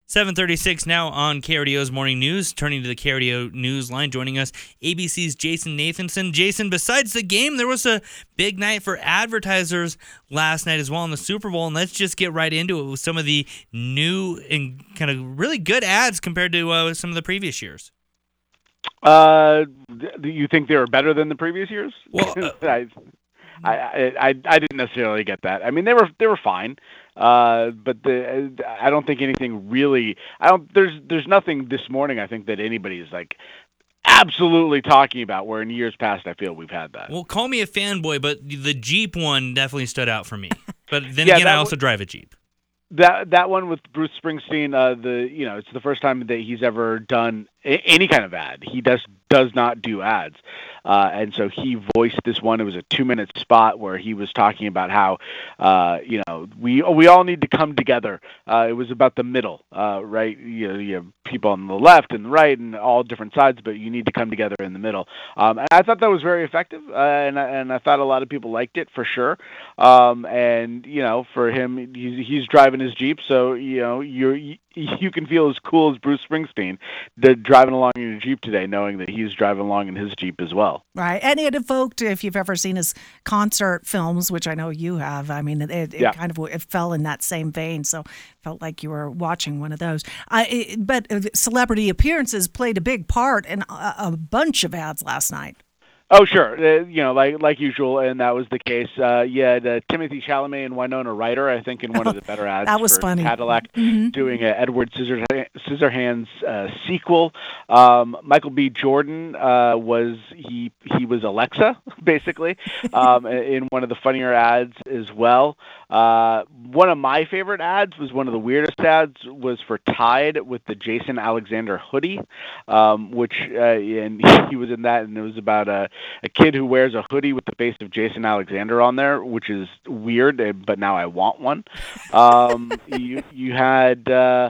7:36 now on KRDO's Morning News. Turning to the KRDO News line, joining us, ABC's Jason Nathanson. Jason, besides the game, there was a big night for advertisers last night as well in the Super Bowl, and let's just get right into it with some of the new and kind of really good ads compared to some of the previous years. Do you think they were better than the previous years? Well, I didn't necessarily get that. I mean, they were fine, but I don't think anything really. There's nothing this morning I think that anybody's like absolutely talking about. Where in years past I feel we've had that. Well, call me a fanboy, but the Jeep one definitely stood out for me. But then again, I also drive a Jeep. That one with Bruce Springsteen, it's the first time that he's ever done any kind of ad. He does not do ads, and so he voiced this one. It was a 2-minute spot where he was talking about how we all need to come together. It was about the middle, right? You have people on the left and the right and all different sides, but you need to come together in the middle. And I thought that was very effective, and I thought a lot of people liked it for sure. And for him, he's driving his Jeep, so you can feel as cool as Bruce Springsteen driving along in your Jeep today, knowing that he's driving along in his Jeep as well. Right. And it evoked, if you've ever seen his concert films, which I know you have, I mean, it kind of fell in that same vein, so felt like you were watching one of those. But celebrity appearances played a big part in a bunch of ads last night. Oh, sure. Like usual, and that was the case. Timothy Chalamet and Winona Ryder, I think, in one of the better ads that was for funny. Cadillac, doing an Edward Scissorhands sequel. Michael B. Jordan was Alexa, basically, in one of the funnier ads as well. One of my favorite ads was one of the weirdest ads was for Tide with the Jason Alexander hoodie, which and he was in that, and it was about a kid who wears a hoodie with the face of Jason Alexander on there, which is weird, but now I want one. You had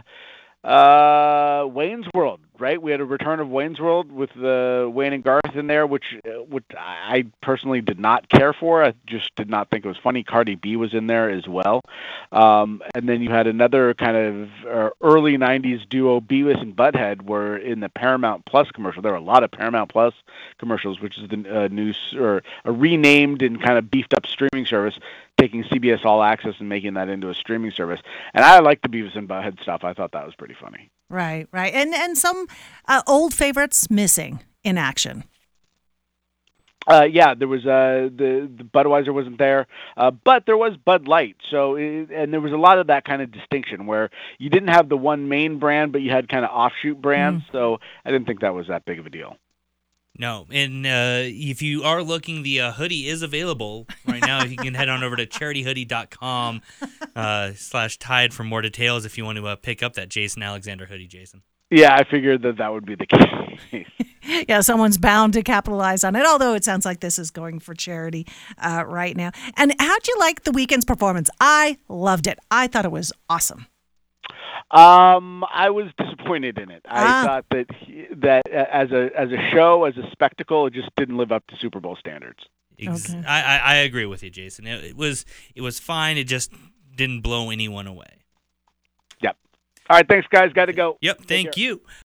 Wayne's World, right? We had a return of Wayne's World with Wayne and Garth in there, which I personally did not care for. I just did not think it was funny. Cardi B was in there as well. And then you had another kind of early 90s duo, Beavis and Butthead, were in the Paramount Plus commercial. There were a lot of Paramount Plus commercials, which is the a renamed and kind of beefed up streaming service, taking CBS All Access and making that into a streaming service. And I like the Beavis and Butthead stuff. I thought that was pretty funny. Right. And some old favorites missing in action. There was the Budweiser wasn't there, but there was Bud Light. And there was a lot of that kind of distinction where you didn't have the one main brand, but you had kind of offshoot brands. So I didn't think that was that big of a deal. No, and if you are looking, the hoodie is available right now. You can head on over to charityhoodie.com /Tide for more details if you want to pick up that Jason Alexander hoodie, Jason. Yeah, I figured that would be the case. Yeah, someone's bound to capitalize on it, although it sounds like this is going for charity right now. And how'd you like the weekend's performance? I loved it. I thought it was awesome. I was disappointed in it. I thought that as a show, as a spectacle, it just didn't live up to Super Bowl standards. Okay. I agree with you, Jason. It was fine. It just didn't blow anyone away. Yep. All right, thanks, guys. Got to go. Yep, thank you.